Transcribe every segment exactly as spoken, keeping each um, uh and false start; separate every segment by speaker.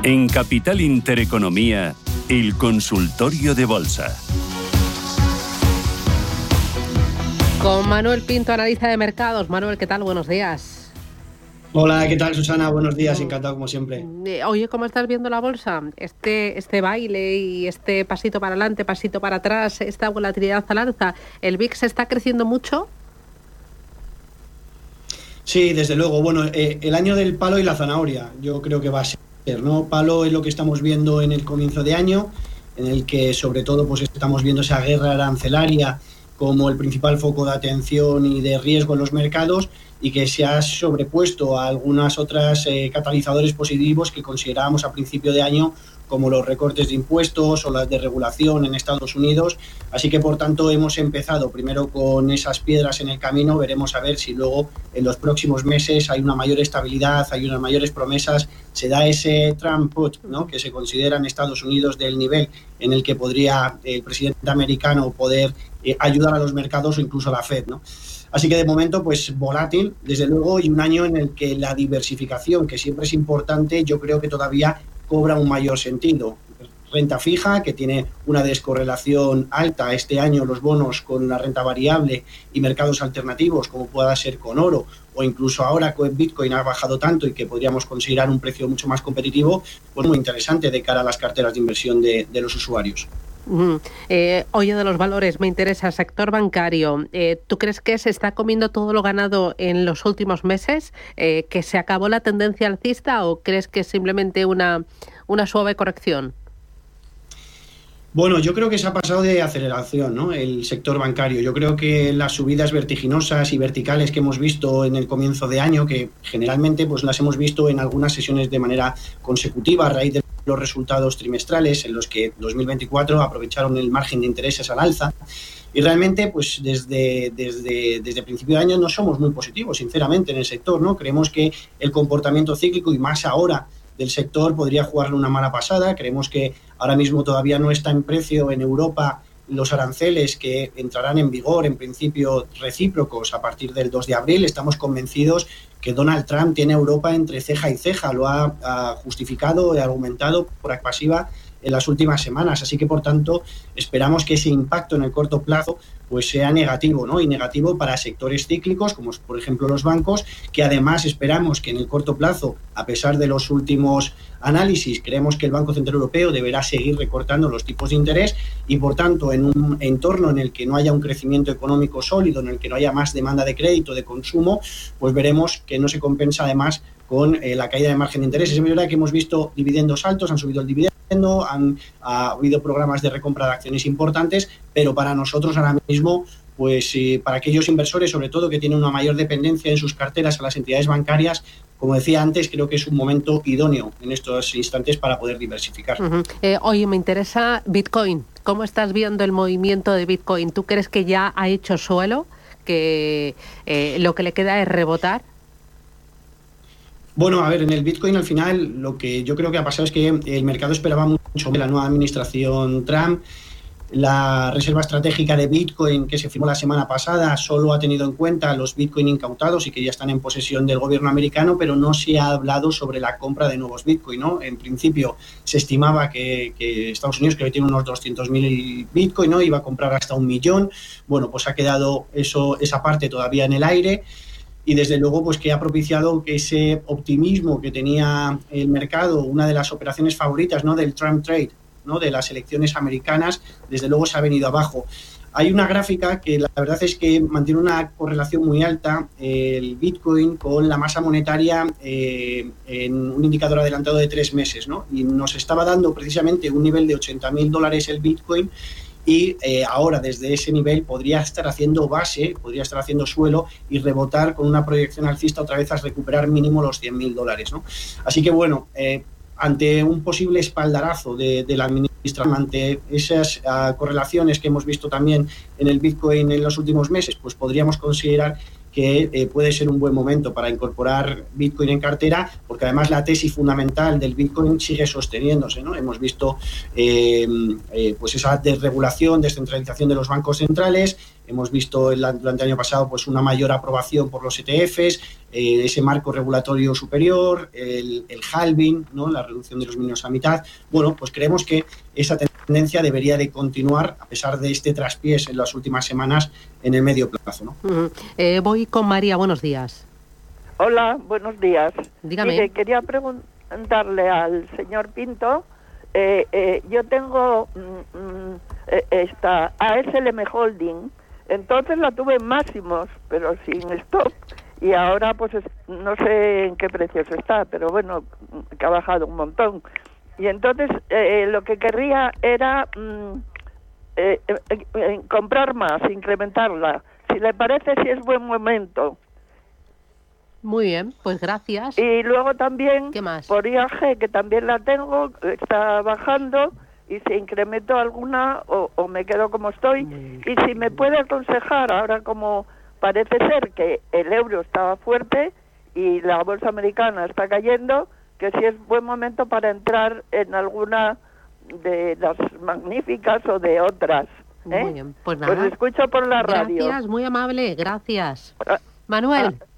Speaker 1: En Capital Intereconomía, el consultorio de bolsa.
Speaker 2: Con Manuel Pinto, analista de mercados. Manuel, ¿qué tal? Buenos días.
Speaker 3: Hola, ¿qué tal, Susana? Buenos días, encantado como siempre.
Speaker 2: Oye, ¿cómo estás viendo la bolsa? Este, este baile y este pasito para adelante, pasito para atrás, esta volatilidad al alza, ¿el V I X está creciendo mucho?
Speaker 3: Sí, desde luego. Bueno, eh, el año del palo y la zanahoria, yo creo que va a ser, ¿no? Palo es lo que estamos viendo en el comienzo de año, en el que sobre todo pues estamos viendo esa guerra arancelaria como el principal foco de atención y de riesgo en los mercados, y que se ha sobrepuesto a algunas otras eh, catalizadores positivos que considerábamos a principio de año, como los recortes de impuestos o las de regulación en Estados Unidos. Así que, por tanto, hemos empezado primero con esas piedras en el camino. Veremos a ver si luego en los próximos meses hay una mayor estabilidad, hay unas mayores promesas, se da ese Trump put, ¿no?, que se considera en Estados Unidos del nivel en el que podría el presidente americano poder eh, ayudar a los mercados o incluso a la Fed, ¿no? Así que de momento, pues volátil, desde luego, y un año en el que la diversificación, que siempre es importante, yo creo que todavía cobra un mayor sentido. Renta fija, que tiene una descorrelación alta este año, los bonos con la renta variable, y mercados alternativos, como pueda ser con oro, o incluso ahora con Bitcoin ha bajado tanto y que podríamos considerar un precio mucho más competitivo, pues muy interesante de cara a las carteras de inversión de, de los usuarios.
Speaker 2: Uh-huh. Eh, oye, de los valores, me interesa sector bancario. Eh, ¿Tú crees que se está comiendo todo lo ganado en los últimos meses? Eh, ¿Que se acabó la tendencia alcista o crees que es simplemente una, una suave corrección?
Speaker 3: Bueno, yo creo que se ha pasado de aceleración, ¿no?, el sector bancario. Yo creo que las subidas vertiginosas y verticales que hemos visto en el comienzo de año, que generalmente pues las hemos visto en algunas sesiones de manera consecutiva a raíz de los resultados trimestrales, en los que dos mil veinticuatro aprovecharon el margen de intereses al alza, y realmente pues desde, desde, desde principio de año no somos muy positivos, sinceramente, en el sector, ¿no? Creemos que el comportamiento cíclico, y más ahora, del sector podría jugarle una mala pasada. Creemos que ahora mismo todavía no está en precio en Europa los aranceles que entrarán en vigor, en principio recíprocos, a partir del dos de abril. Estamos convencidos que Donald Trump tiene a Europa entre ceja y ceja, lo ha, ha justificado y argumentado por activa pasiva en las últimas semanas. Así que, por tanto, esperamos que ese impacto en el corto plazo pues sea negativo, ¿no? Y negativo para sectores cíclicos, como por ejemplo los bancos, que además esperamos que en el corto plazo, a pesar de los últimos análisis, creemos que el Banco Central Europeo deberá seguir recortando los tipos de interés, y por tanto, en un entorno en el que no haya un crecimiento económico sólido, en el que no haya más demanda de crédito, de consumo, pues veremos que no se compensa además con eh, la caída de margen de interés. Es verdad que hemos visto dividendos altos, han subido el dividendo, han ha habido programas de recompra de acciones importantes, pero para nosotros ahora mismo, pues eh, para aquellos inversores, sobre todo que tienen una mayor dependencia en sus carteras a las entidades bancarias, como decía antes, creo que es un momento idóneo en estos instantes para poder diversificar.
Speaker 2: Uh-huh. Eh, oye, me interesa Bitcoin. ¿Cómo estás viendo el movimiento de Bitcoin? ¿Tú crees que ya ha hecho suelo, que eh, lo que le queda es rebotar?
Speaker 3: Bueno, a ver, en el Bitcoin al final lo que yo creo que ha pasado es que el mercado esperaba mucho de la nueva administración Trump. La reserva estratégica de Bitcoin que se firmó la semana pasada solo ha tenido en cuenta los Bitcoin incautados y que ya están en posesión del gobierno americano, pero no se ha hablado sobre la compra de nuevos Bitcoin, ¿no? En principio se estimaba que, que Estados Unidos, que hoy tiene unos doscientos mil Bitcoin, ¿no?, iba a comprar hasta un millón. Bueno, pues ha quedado eso, esa parte todavía en el aire. Y desde luego pues que ha propiciado que ese optimismo que tenía el mercado, una de las operaciones favoritas, ¿no?, del Trump Trade, ¿no?, de las elecciones americanas, desde luego se ha venido abajo. Hay una gráfica que la verdad es que mantiene una correlación muy alta, eh, el Bitcoin con la masa monetaria eh, en un indicador adelantado de tres meses, ¿no? Y nos estaba dando precisamente un nivel de ochenta mil dólares el Bitcoin, y eh, ahora desde ese nivel podría estar haciendo base, podría estar haciendo suelo y rebotar con una proyección alcista otra vez a recuperar mínimo los cien mil dólares, ¿no? Así que bueno, eh, ante un posible espaldarazo de, de la administración, ante esas uh, correlaciones que hemos visto también en el Bitcoin en los últimos meses, pues podríamos considerar que eh, puede ser un buen momento para incorporar Bitcoin en cartera, porque además la tesis fundamental del Bitcoin sigue sosteniéndose, ¿no? Hemos visto eh, eh, pues esa desregulación, descentralización de los bancos centrales, hemos visto el, durante el año pasado pues una mayor aprobación por los E T Fs, eh, ese marco regulatorio superior, el, el halving, ¿no? La reducción de los mínimos a mitad. Bueno, pues creemos que esa tendencia debería de continuar a pesar de este traspiés en las últimas semanas en el medio plazo, ¿no?
Speaker 2: Uh-huh. eh, voy con María, buenos días.
Speaker 4: Hola, buenos días.
Speaker 2: Dígame.
Speaker 4: Mire, quería preguntarle al señor Pinto, eh, eh, yo tengo mm, eh, esta A S L M Holding, entonces la tuve en máximos, pero sin stop, y ahora pues es, no sé en qué precios está, pero bueno, que ha bajado un montón. Y entonces eh, lo que querría era mm, eh, eh, eh, comprar más, incrementarla. Si le parece, si es buen momento.
Speaker 2: Muy bien, pues gracias.
Speaker 4: Y luego también,
Speaker 2: ¿qué más?
Speaker 4: Por I A G, que también la tengo, está bajando, y si incremento alguna o, o me quedo como estoy. Y si me puede aconsejar, ahora como parece ser que el euro estaba fuerte y la bolsa americana está cayendo, que si es buen momento para entrar en alguna de las magníficas o de otras. ¿eh?
Speaker 2: Muy bien, pues nada.
Speaker 4: Pues escucho por la radio.
Speaker 2: Gracias, muy amable, gracias.
Speaker 4: Ah,
Speaker 2: Manuel.
Speaker 4: ah,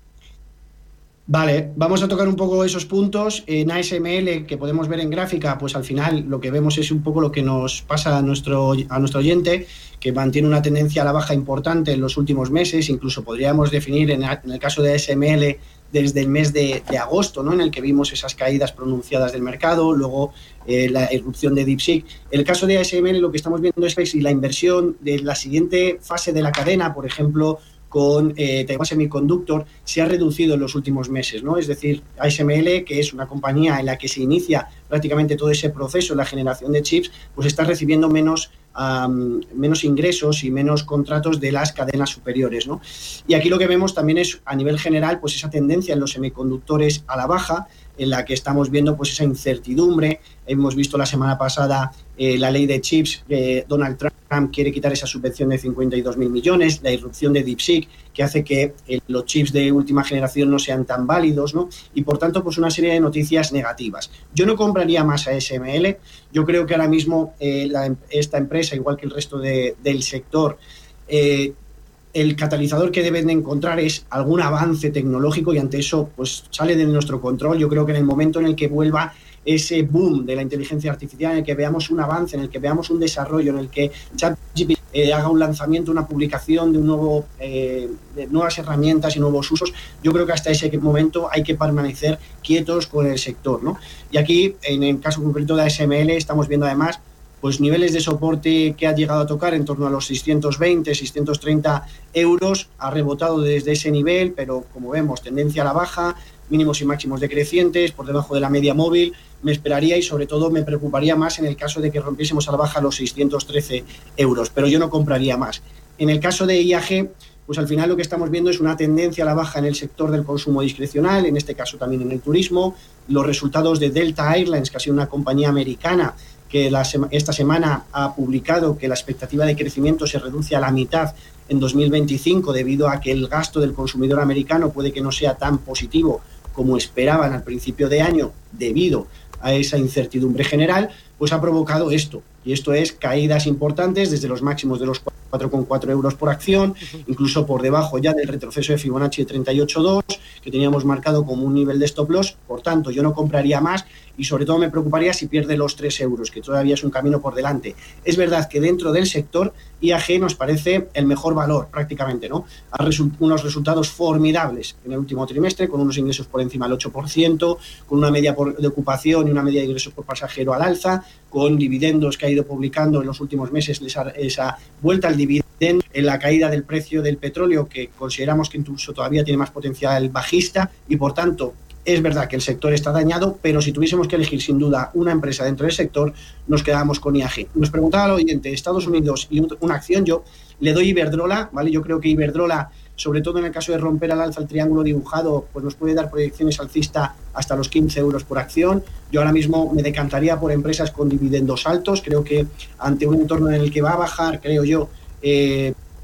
Speaker 3: Vale, vamos a tocar un poco esos puntos. En A S M L, que podemos ver en gráfica, pues al final lo que vemos es un poco lo que nos pasa a nuestro, a nuestro oyente, que mantiene una tendencia a la baja importante en los últimos meses. Incluso podríamos definir en, en el caso de A S M L desde el mes de, de agosto, ¿no? En el que vimos esas caídas pronunciadas del mercado, luego eh, la irrupción de DeepSeek. En el caso de A S M L lo que estamos viendo es si la inversión de la siguiente fase de la cadena, por ejemplo, con eh, Taiwan Semiconductor, se ha reducido en los últimos meses, ¿no? Es decir, A S M L, que es una compañía en la que se inicia prácticamente todo ese proceso, la generación de chips, pues está recibiendo menos, um, menos ingresos y menos contratos de las cadenas superiores, ¿no? Y aquí lo que vemos también es, a nivel general, pues esa tendencia en los semiconductores a la baja, en la que estamos viendo pues esa incertidumbre. Hemos visto la semana pasada eh, la ley de chips, eh, Donald Trump quiere quitar esa subvención de cincuenta y dos mil millones, la irrupción de DeepSeek, que hace que eh, los chips de última generación no sean tan válidos, ¿no? Y por tanto, pues una serie de noticias negativas. Yo no compraría más a A S M L, yo creo que ahora mismo eh, la, esta empresa, igual que el resto de, del sector, eh, el catalizador que deben de encontrar es algún avance tecnológico, y ante eso pues sale de nuestro control. Yo creo que en el momento en el que vuelva ese boom de la inteligencia artificial, en el que veamos un avance, en el que veamos un desarrollo, en el que ChatGPT eh, haga un lanzamiento, una publicación de un nuevo eh, de nuevas herramientas y nuevos usos, yo creo que hasta ese momento hay que permanecer quietos con el sector, ¿no? Y aquí, en el caso concreto de A S M L, estamos viendo además pues niveles de soporte que ha llegado a tocar en torno a los seiscientos veinte, seiscientos treinta euros, ha rebotado desde ese nivel, pero como vemos, tendencia a la baja, mínimos y máximos decrecientes, por debajo de la media móvil. Me esperaría y sobre todo me preocuparía más en el caso de que rompiésemos a la baja los seiscientos trece euros, pero yo no compraría más. En el caso de I A G, pues al final lo que estamos viendo es una tendencia a la baja en el sector del consumo discrecional, en este caso también en el turismo. Los resultados de Delta Airlines, que ha sido una compañía americana que la sema, esta semana ha publicado que la expectativa de crecimiento se reduce a la mitad en dos mil veinticinco debido a que el gasto del consumidor americano puede que no sea tan positivo como esperaban al principio de año debido a esa incertidumbre general, pues ha provocado esto. Y esto es caídas importantes desde los máximos de los cuatro coma cuatro euros por acción, incluso por debajo ya del retroceso de Fibonacci de treinta y ocho coma dos, que teníamos marcado como un nivel de stop loss. Por tanto, yo no compraría más y sobre todo me preocuparía si pierde los tres euros, que todavía es un camino por delante. Es verdad que dentro del sector I A G nos parece el mejor valor prácticamente, ¿no? Ha result- unos resultados formidables en el último trimestre, con unos ingresos por encima del ocho por ciento, con una media por, de ocupación y una media de ingresos por pasajero al alza, con dividendos que ha ido publicando en los últimos meses, esa, esa vuelta al dividendo, en la caída del precio del petróleo, que consideramos que incluso todavía tiene más potencial bajista, y por tanto es verdad que el sector está dañado, pero si tuviésemos que elegir sin duda una empresa dentro del sector, nos quedábamos con I A G. Nos preguntaba el oyente, Estados Unidos y una acción, yo le doy Iberdrola, ¿vale? Yo creo que Iberdrola, sobre todo en el caso de romper al alza el triángulo dibujado, pues nos puede dar proyecciones alcista hasta los quince euros por acción. Yo ahora mismo me decantaría por empresas con dividendos altos. Creo que ante un entorno en el que va a bajar, creo yo, eh,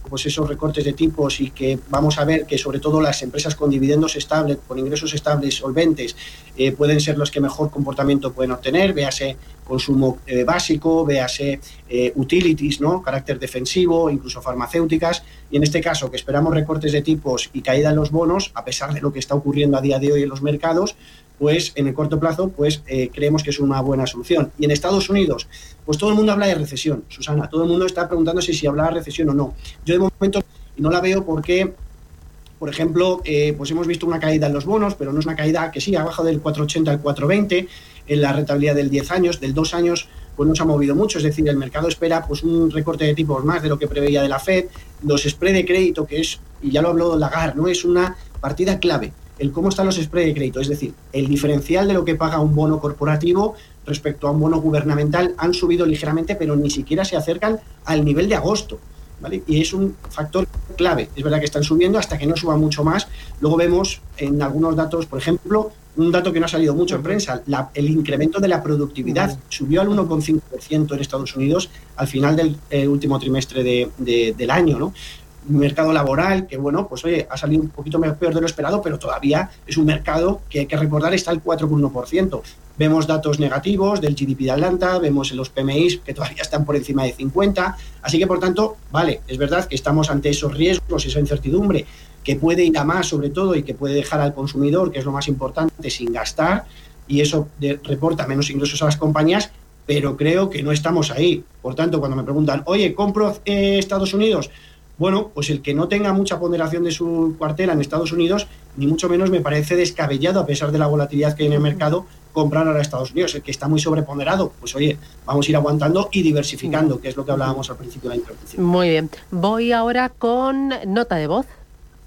Speaker 3: pues esos recortes de tipos y que vamos a ver que sobre todo las empresas con dividendos estables, con ingresos estables, solventes, eh, pueden ser los que mejor comportamiento pueden obtener, véase consumo eh, básico, véase eh, utilities, ¿no? Carácter defensivo, incluso farmacéuticas, y en este caso que esperamos recortes de tipos y caída en los bonos, a pesar de lo que está ocurriendo a día de hoy en los mercados, pues en el corto plazo pues eh, creemos que es una buena solución. Y en Estados Unidos, pues todo el mundo habla de recesión, Susana, todo el mundo está preguntándose si habrá recesión o no. Yo de momento no la veo porque, por ejemplo, eh, pues hemos visto una caída en los bonos, pero no es una caída que sí, ha bajado del cuatro ochenta al cuatro veinte, en la rentabilidad del diez años, del dos años, pues no se ha movido mucho, es decir, el mercado espera pues un recorte de tipos más de lo que preveía de la Fed, los spread de crédito, que es, y ya lo habló Lagarde, ¿no? Es una partida clave, el cómo están los spread de crédito, es decir, el diferencial de lo que paga un bono corporativo respecto a un bono gubernamental han subido ligeramente, pero ni siquiera se acercan al nivel de agosto, ¿vale? Y es un factor clave. Es verdad que están subiendo hasta que no suba mucho más. Luego vemos en algunos datos, por ejemplo, un dato que no ha salido mucho en prensa, la, el incremento de la productividad subió al uno coma cinco por ciento en Estados Unidos al final del eh, último trimestre de, de, del año, ¿no? Un mercado laboral que, bueno, pues oye, ha salido un poquito peor de lo esperado, pero todavía es un mercado que hay que recordar está al cuatro coma uno por ciento. Vemos datos negativos del G D P de Atlanta, vemos en los P M Is que todavía están por encima de cincuenta, así que por tanto, vale, es verdad que estamos ante esos riesgos, esa incertidumbre que puede ir a más sobre todo y que puede dejar al consumidor, que es lo más importante, sin gastar, y eso de, reporta menos ingresos a las compañías, pero creo que no estamos ahí. Por tanto, cuando me preguntan, oye, ¿compro eh, Estados Unidos? Bueno, pues el que no tenga mucha ponderación de su cartera en Estados Unidos, ni mucho menos me parece descabellado, a pesar de la volatilidad que hay en el mercado, comprar ahora a Estados Unidos. El que está muy sobreponderado, pues oye, vamos a ir aguantando y diversificando, que es lo que hablábamos al principio de la introducción.
Speaker 2: Muy bien. Voy ahora con nota de voz.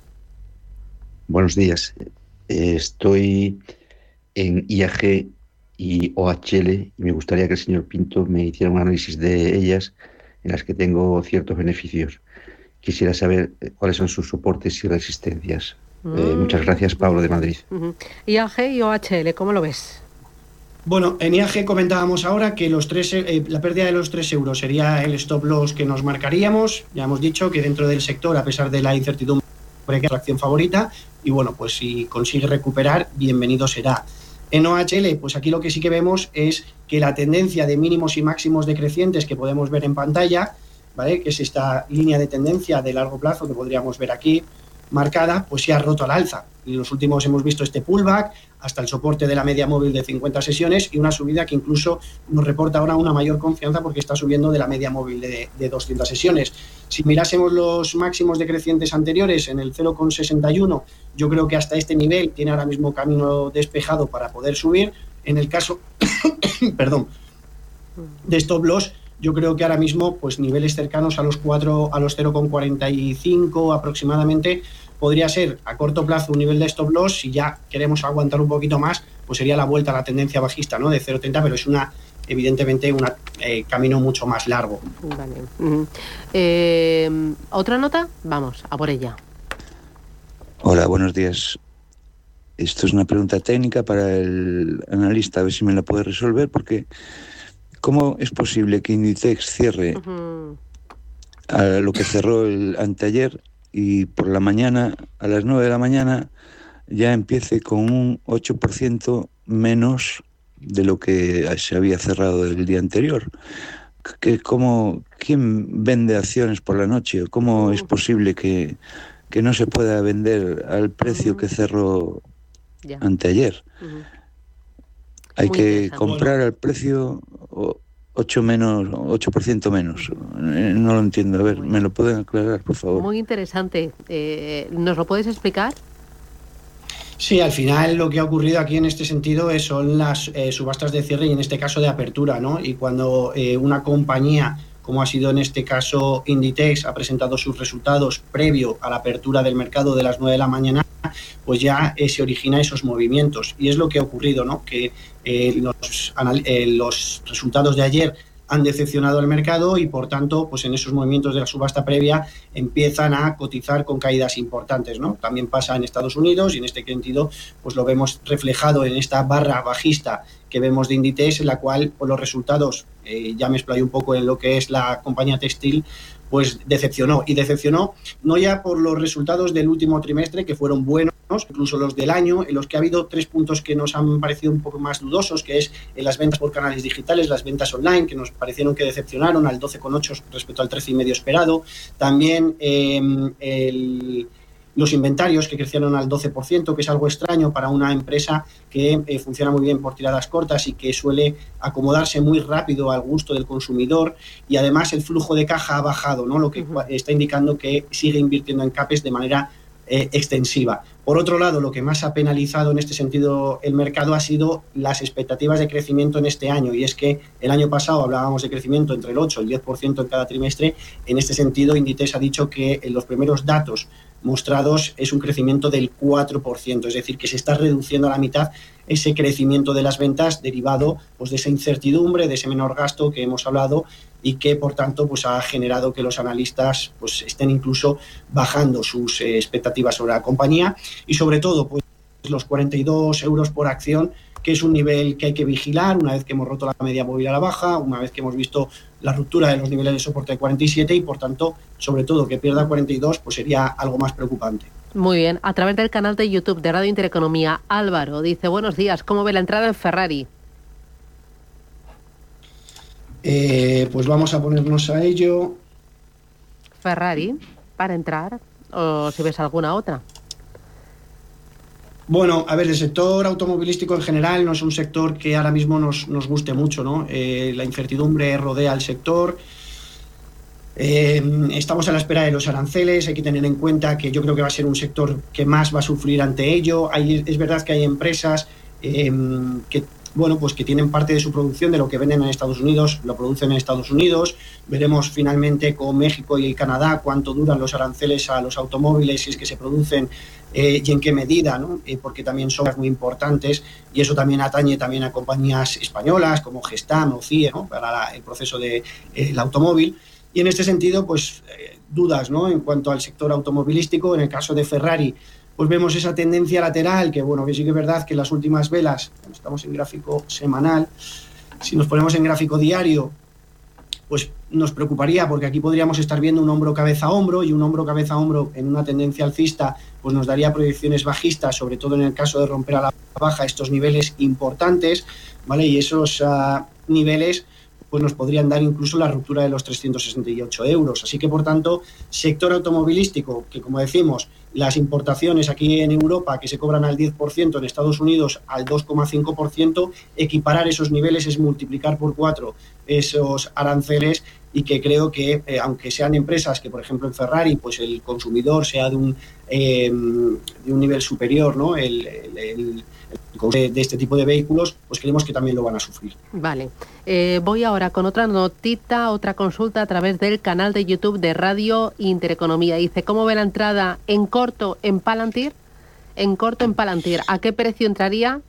Speaker 5: Buenos días. Eh, estoy en I A G y O H L y me gustaría que el señor Pinto me hiciera un análisis de ellas en las que tengo ciertos beneficios. Quisiera saber cuáles son sus soportes y resistencias. Mm. Eh, muchas gracias, Pablo de Madrid.
Speaker 2: Uh-huh. I A G y O H L, ¿cómo lo ves?
Speaker 3: Bueno, en I A G comentábamos ahora que los tres, eh, la pérdida de los tres euros sería el stop loss que nos marcaríamos. Ya hemos dicho que dentro del sector, a pesar de la incertidumbre, que es la acción favorita, y bueno, pues si consigue recuperar, bienvenido será. En O H L, pues aquí lo que sí que vemos es que la tendencia de mínimos y máximos decrecientes que podemos ver en pantalla, ¿vale?, que es esta línea de tendencia de largo plazo que podríamos ver aquí marcada, pues se ha roto al alza. En los últimos hemos visto este pullback hasta el soporte de la media móvil de cincuenta sesiones y una subida que incluso nos reporta ahora una mayor confianza porque está subiendo de la media móvil de, de doscientas sesiones. Si mirásemos los máximos decrecientes anteriores en el cero coma sesenta y uno, yo creo que hasta este nivel tiene ahora mismo camino despejado para poder subir. En el caso perdón, de stop loss, yo creo que ahora mismo pues niveles cercanos a los cuatro, a los cero coma cuarenta y cinco aproximadamente podría ser a corto plazo un nivel de stop loss. Si ya queremos aguantar un poquito más, pues sería la vuelta a la tendencia bajista, ¿no?, de cero coma treinta, pero es una evidentemente un eh, camino mucho más largo.
Speaker 2: Vale. Uh-huh. Eh, ¿Otra nota? Vamos, a por ella.
Speaker 6: Hola, buenos días. Esto es una pregunta técnica para el analista, a ver si me la puede resolver, porque ¿cómo es posible que Inditex cierre uh-huh. a lo que cerró el anteayer y por la mañana, a las nueve de la mañana, ya empiece con un ocho por ciento menos de lo que se había cerrado el día anterior? ¿Qué, cómo, ¿Quién vende acciones por la noche? ¿Cómo uh-huh. es posible que, que no se pueda vender al precio uh-huh. que cerró yeah. anteayer? Uh-huh. Hay Muy que comprar al precio ocho menos, ocho por ciento menos. No lo entiendo. A ver, ¿me lo pueden aclarar, por favor?
Speaker 2: Muy interesante. Eh, ¿Nos lo puedes explicar?
Speaker 3: Sí, al final lo que ha ocurrido aquí en este sentido es, son las eh, subastas de cierre y en este caso de apertura, ¿no? Y cuando eh, una compañía, como ha sido en este caso Inditex, ha presentado sus resultados previo a la apertura del mercado de las nueve de la mañana, pues ya eh, se originan esos movimientos. Y es lo que ha ocurrido, ¿no?, que eh, los, eh, los resultados de ayer han decepcionado al mercado y, por tanto, pues en esos movimientos de la subasta previa empiezan a cotizar con caídas importantes, ¿no? También pasa en Estados Unidos y en este sentido pues lo vemos reflejado en esta barra bajista que vemos de Inditex, en la cual pues, los resultados, eh, ya me explayo un poco en lo que es la compañía textil, pues decepcionó. Y decepcionó no ya por los resultados del último trimestre, que fueron buenos, incluso los del año, en los que ha habido tres puntos que nos han parecido un poco más dudosos, que es en las ventas por canales digitales, las ventas online, que nos parecieron que decepcionaron al doce coma ocho respecto al trece coma cinco esperado. También eh, el... los inventarios, que crecieron al doce por ciento, que es algo extraño para una empresa que eh, funciona muy bien por tiradas cortas y que suele acomodarse muy rápido al gusto del consumidor, y además el flujo de caja ha bajado, ¿no? Lo que uh-huh. está indicando que sigue invirtiendo en CAPEX de manera eh, extensiva. Por otro lado, lo que más ha penalizado en este sentido el mercado ha sido las expectativas de crecimiento en este año, y es que el año pasado hablábamos de crecimiento entre el ocho y el diez por ciento en cada trimestre. En este sentido, Inditex ha dicho que en los primeros datos mostrados es un crecimiento del cuatro por ciento, es decir, que se está reduciendo a la mitad ese crecimiento de las ventas derivado pues, de esa incertidumbre, de ese menor gasto que hemos hablado, y que por tanto pues, ha generado que los analistas pues, estén incluso bajando sus eh, expectativas sobre la compañía, y sobre todo pues, los cuarenta y dos euros por acción, que es un nivel que hay que vigilar una vez que hemos roto la media móvil a la baja, una vez que hemos visto la ruptura de los niveles de soporte de cuarenta y siete, y por tanto, sobre todo, que pierda cuarenta y dos, pues sería algo más preocupante.
Speaker 2: Muy bien. A través del canal de YouTube de Radio Intereconomía, Álvaro dice: buenos días, ¿cómo ve la entrada en Ferrari?
Speaker 3: Eh, pues vamos a ponernos a ello.
Speaker 2: Ferrari, para entrar, o si ves alguna otra.
Speaker 3: Bueno, a ver, el sector automovilístico en general no es un sector que ahora mismo nos, nos guste mucho, ¿no? Eh, la incertidumbre rodea al sector. Eh, estamos a la espera de los aranceles. Hay que tener en cuenta que yo creo que va a ser un sector que más va a sufrir ante ello. Hay, es verdad que hay empresas eh, que, bueno, pues que tienen parte de su producción de lo que venden en Estados Unidos, lo producen en Estados Unidos. Veremos finalmente con México y Canadá cuánto duran los aranceles a los automóviles, si es que se producen, Eh, y en qué medida, ¿no? Eh, porque también son muy importantes, y eso también atañe también a compañías españolas como Gestam o C I E, ¿no? Para la, el proceso del de, eh, automóvil. Y en este sentido, pues eh, dudas, ¿no? En cuanto al sector automovilístico. En el caso de Ferrari, pues vemos esa tendencia lateral, que bueno, que sí que es verdad que las últimas velas, estamos en gráfico semanal, si nos ponemos en gráfico diario, pues nos preocuparía, porque aquí podríamos estar viendo un hombro cabeza a hombro, y un hombro cabeza a hombro en una tendencia alcista pues nos daría proyecciones bajistas, sobre todo en el caso de romper a la baja estos niveles importantes, ¿vale? Y esos uh, niveles pues nos podrían dar incluso la ruptura de los trescientos sesenta y ocho euros. Así que, por tanto, sector automovilístico, que como decimos, las importaciones aquí en Europa que se cobran al diez por ciento, en Estados Unidos al dos coma cinco por ciento, equiparar esos niveles es multiplicar por cuatro esos aranceles, y que creo que, eh, aunque sean empresas que, por ejemplo, en Ferrari, pues el consumidor sea de un, eh, de un nivel superior, ¿no? El, el, el, el de este tipo de vehículos, pues creemos que también lo van a sufrir.
Speaker 2: Vale. Eh, voy ahora con otra notita, otra consulta a través del canal de YouTube de Radio Intereconomía. Dice: ¿cómo ve la entrada en corto en Palantir? En corto en Palantir, ¿a qué precio entraría?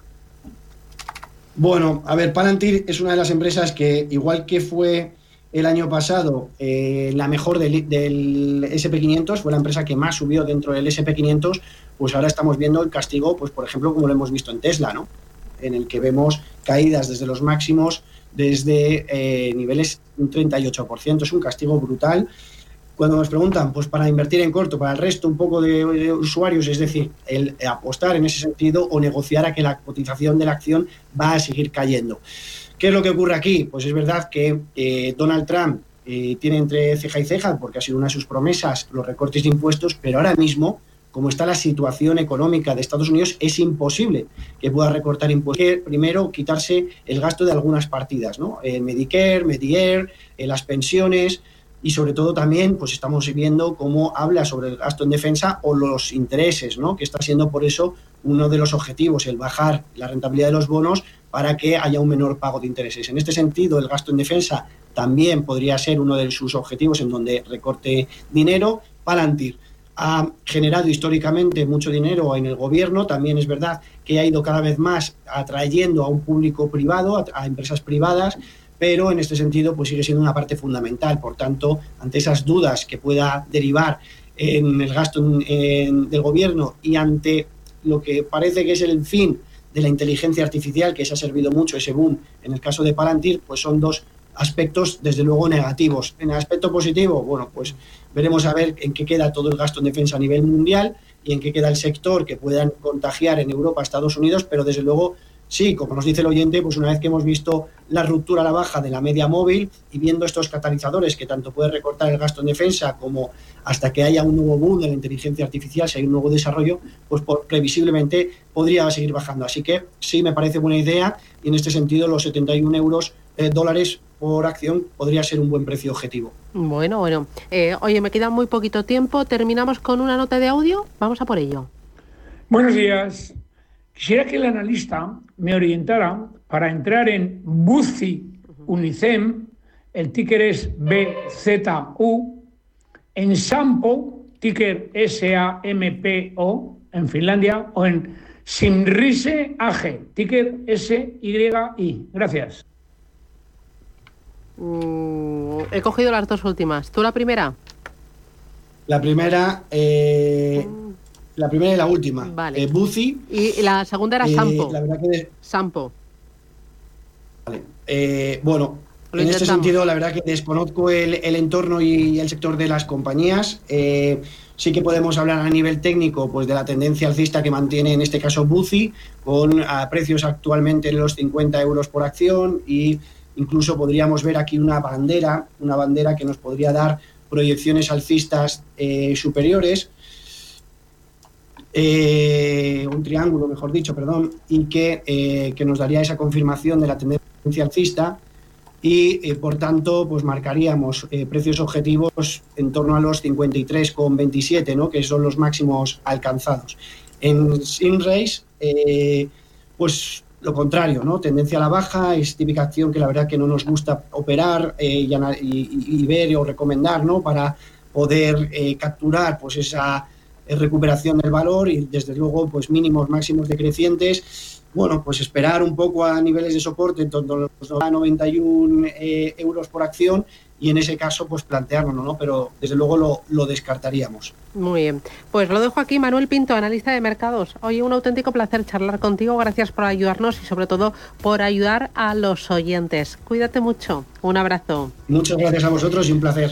Speaker 3: Bueno, a ver, Palantir es una de las empresas que, igual que fue el año pasado eh, la mejor del, del ese and pe quinientos, fue la empresa que más subió dentro del ese and pe quinientos, pues ahora estamos viendo el castigo, pues por ejemplo, como lo hemos visto en Tesla, ¿no? En el que vemos caídas desde los máximos, desde eh, niveles un treinta y ocho por ciento. Es un castigo brutal. Cuando nos preguntan, pues para invertir en corto, para el resto un poco de, de usuarios, es decir, el apostar en ese sentido o negociar a que la cotización de la acción va a seguir cayendo. ¿Qué es lo que ocurre aquí? Pues es verdad que eh, Donald Trump eh, tiene entre ceja y ceja, porque ha sido una de sus promesas, los recortes de impuestos, pero ahora mismo, como está la situación económica de Estados Unidos, es imposible que pueda recortar impuestos. Primero, quitarse el gasto de algunas partidas, ¿no? Eh, Medicare, Medicare, eh, las pensiones, y sobre todo también pues estamos viendo cómo habla sobre el gasto en defensa o los intereses, ¿no? Que está siendo por eso uno de los objetivos, el bajar la rentabilidad de los bonos para que haya un menor pago de intereses. En este sentido, el gasto en defensa también podría ser uno de sus objetivos en donde recorte dinero. Palantir ha generado históricamente mucho dinero en el gobierno, también es verdad que ha ido cada vez más atrayendo a un público privado, a, a empresas privadas, pero en este sentido pues sigue siendo una parte fundamental. Por tanto, ante esas dudas que pueda derivar en el gasto en, en, del gobierno, y ante lo que parece que es el fin de la inteligencia artificial, que se ha servido mucho ese boom en el caso de Palantir, pues son dos aspectos desde luego negativos. En el aspecto positivo, bueno, pues veremos a ver en qué queda todo el gasto en defensa a nivel mundial y en qué queda el sector que puedan contagiar en Europa, Estados Unidos, pero desde luego sí, como nos dice el oyente, pues una vez que hemos visto la ruptura a la baja de la media móvil y viendo estos catalizadores que tanto puede recortar el gasto en defensa como hasta que haya un nuevo boom de la inteligencia artificial, si hay un nuevo desarrollo, pues por, previsiblemente podría seguir bajando. Así que sí, me parece buena idea y en este sentido los setenta y un euros eh, dólares por acción podría ser un buen precio objetivo.
Speaker 2: Bueno, bueno. Eh, oye, me queda muy poquito tiempo. Terminamos con una nota de audio. Vamos a por ello.
Speaker 7: Buenos días. Quisiera que el analista me orientara para entrar en Buzi Unicem, el ticker es B Z U, en Sampo, ticker S A M P O, en Finlandia, o en Simrise A G, ticker S Y I. Gracias.
Speaker 2: Mm, he cogido las dos últimas. ¿Tú la primera?
Speaker 3: La primera... Eh... Mm. La primera y la última.
Speaker 2: Vale.
Speaker 3: Eh, Buzi.
Speaker 2: Y la segunda era Sampo.
Speaker 3: Eh, la verdad que...
Speaker 2: Sampo.
Speaker 3: Vale. Eh, bueno,
Speaker 2: Lo
Speaker 3: en
Speaker 2: intentamos.
Speaker 3: este sentido, la verdad que desconozco el, el entorno y el sector de las compañías. Eh, sí que podemos hablar a nivel técnico pues de la tendencia alcista que mantiene en este caso Buzi, con a precios actualmente en los cincuenta euros por acción, y incluso podríamos ver aquí una bandera, una bandera que nos podría dar proyecciones alcistas eh, superiores. Eh, un triángulo, mejor dicho, perdón, y que, eh, que nos daría esa confirmación de la tendencia alcista y, eh, por tanto, pues marcaríamos eh, precios objetivos en torno a los cincuenta y tres coma veintisiete, ¿no?, que son los máximos alcanzados. En Simrise, eh, pues lo contrario, ¿no?, tendencia a la baja, es típica acción que la verdad que no nos gusta operar eh, y, y, y ver o recomendar, ¿no?, para poder eh, capturar pues esa recuperación del valor y desde luego pues mínimos máximos decrecientes. Bueno, pues esperar un poco a niveles de soporte en torno a los noventa y uno eh, euros por acción y en ese caso pues planteárnoslo, ¿no? Pero desde luego lo, lo descartaríamos.
Speaker 2: Muy bien, pues lo dejo aquí. Manuel Pinto, analista de mercados. Oye, un auténtico placer charlar contigo. Gracias por ayudarnos y sobre todo por ayudar a los oyentes. Cuídate mucho. Un abrazo.
Speaker 3: Muchas gracias a vosotros y un placer.